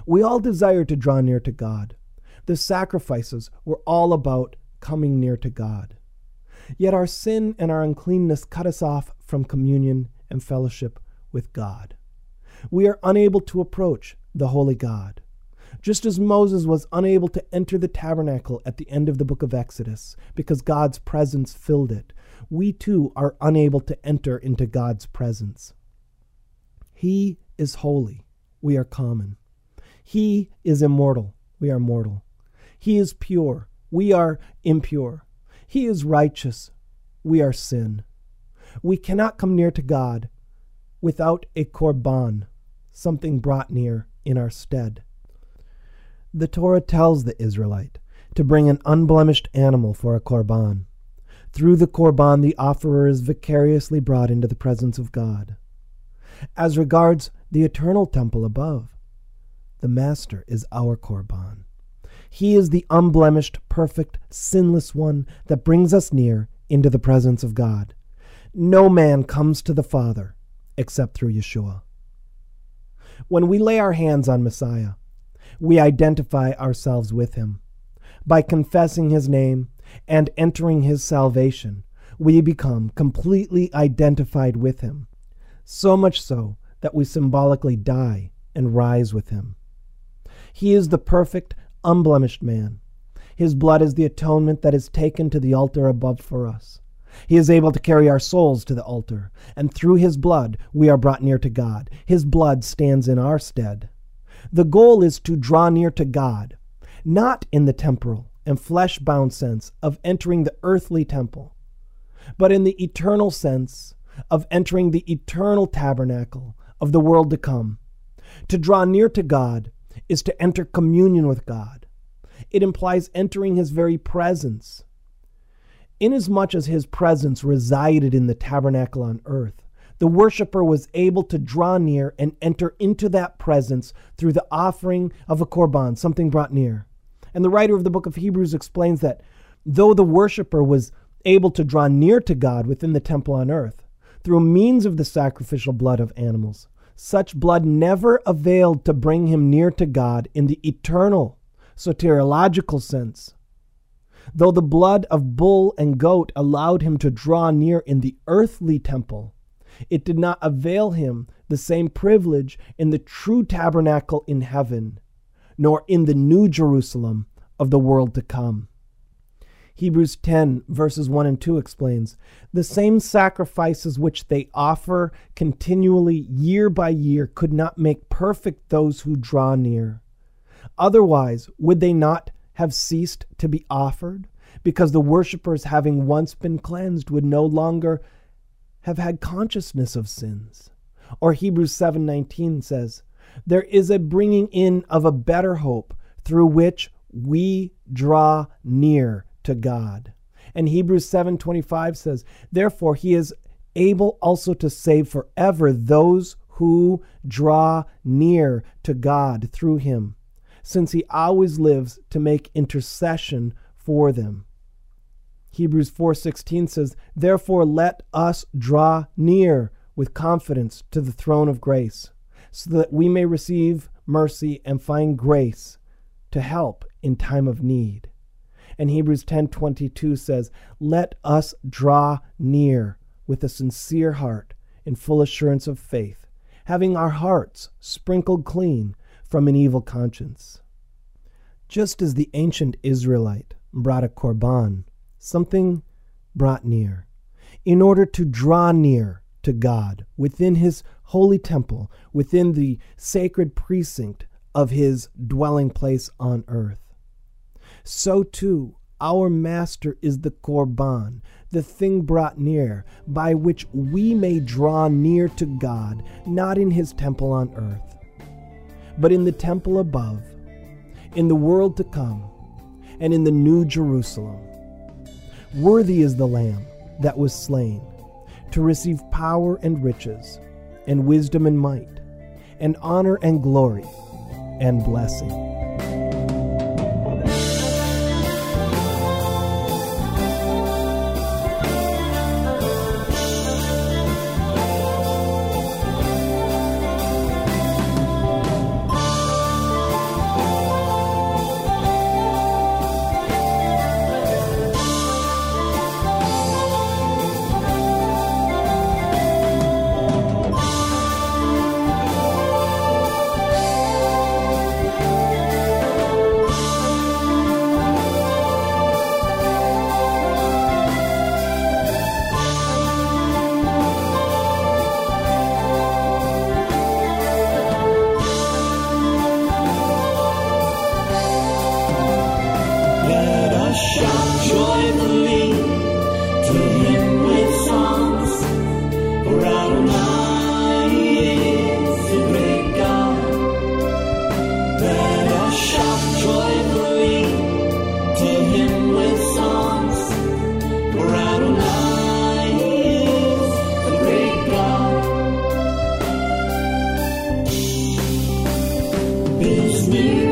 We all desire to draw near to God. The sacrifices were all about coming near to God. Yet our sin and our uncleanness cut us off from communion and fellowship with God. We are unable to approach the holy God. Just as Moses was unable to enter the tabernacle at the end of the book of Exodus because God's presence filled it, we too are unable to enter into God's presence. He is holy. We are common. He is immortal. We are mortal. He is pure. We are impure. He is righteous. We are sin. We cannot come near to God without a korban, something brought near in our stead. The Torah tells the Israelite to bring an unblemished animal for a korban. Through the korban, the offerer is vicariously brought into the presence of God. As regards the eternal temple above, the Master is our korban. He is the unblemished, perfect, sinless one that brings us near into the presence of God. No man comes to the Father except through Yeshua. When we lay our hands on Messiah, we identify ourselves with him. By confessing his name and entering his salvation, we become completely identified with him, so much so that we symbolically die and rise with him. He is the perfect, unblemished man. His blood is the atonement that is taken to the altar above for us. He is able to carry our souls to the altar, and through his blood we are brought near to God. His blood stands in our stead. The goal is to draw near to God, not in the temporal and flesh-bound sense of entering the earthly temple, but in the eternal sense of entering the eternal tabernacle of the world to come. To draw near to God is to enter communion with God. It implies entering his very presence. Inasmuch as his presence resided in the tabernacle on earth, the worshiper was able to draw near and enter into that presence through the offering of a korban, something brought near. And the writer of the book of Hebrews explains that though the worshiper was able to draw near to God within the temple on earth through means of the sacrificial blood of animals, such blood never availed to bring him near to God in the eternal, soteriological sense. Though the blood of bull and goat allowed him to draw near in the earthly temple, it did not avail him the same privilege in the true tabernacle in heaven, nor in the new Jerusalem of the world to come. Hebrews 10 verses 1 and 2 explains, the same sacrifices which they offer continually year by year could not make perfect those who draw near. Otherwise, would they not have ceased to be offered? Because the worshippers, having once been cleansed, would no longer have had consciousness of sins. Or Hebrews 7:19 says, there is a bringing in of a better hope through which we draw near to God. And Hebrews 7:25 says, therefore he is able also to save forever those who draw near to God through him, since he always lives to make intercession for them. Hebrews 4:16 says, therefore let us draw near with confidence to the throne of grace, so that we may receive mercy and find grace to help in time of need. And Hebrews 10:22 says, let us draw near with a sincere heart in full assurance of faith, having our hearts sprinkled clean from an evil conscience. Just as the ancient Israelite brought a korban, something brought near, in order to draw near to God within his holy temple, within the sacred precinct of his dwelling place on earth. So too, our Master is the korban, the thing brought near, by which we may draw near to God, not in his temple on earth, but in the temple above, in the world to come, and in the new Jerusalem. Worthy is the Lamb that was slain, to receive power and riches, and wisdom and might, and honor and glory, and blessing. near